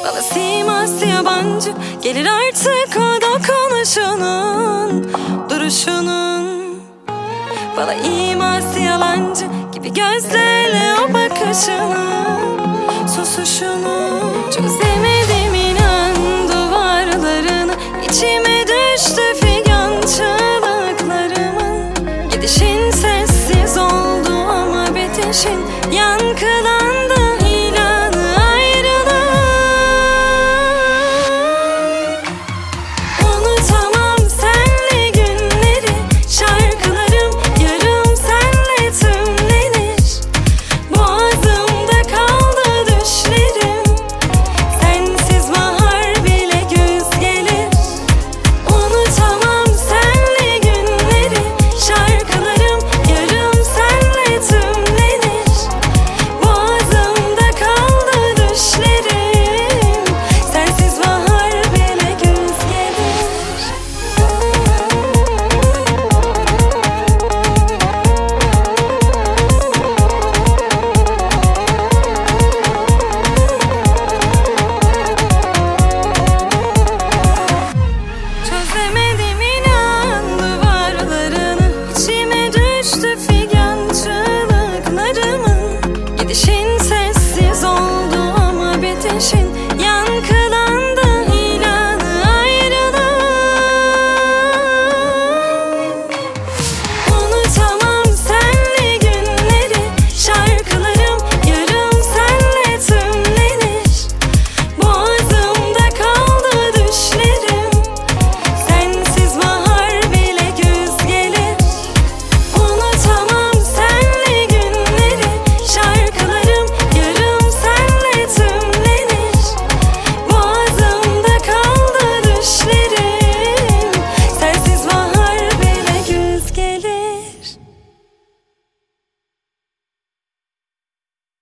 Bana siması yabancı gelir artık o dokunuşunun, duruşunun. Bana iması yalancı gibi gözlerle o bakışının, susuşunu. Çözemedim inan duvarlarını, içime düştü figan çığlıklarımın. Gidişin sessiz oldu ama bitişin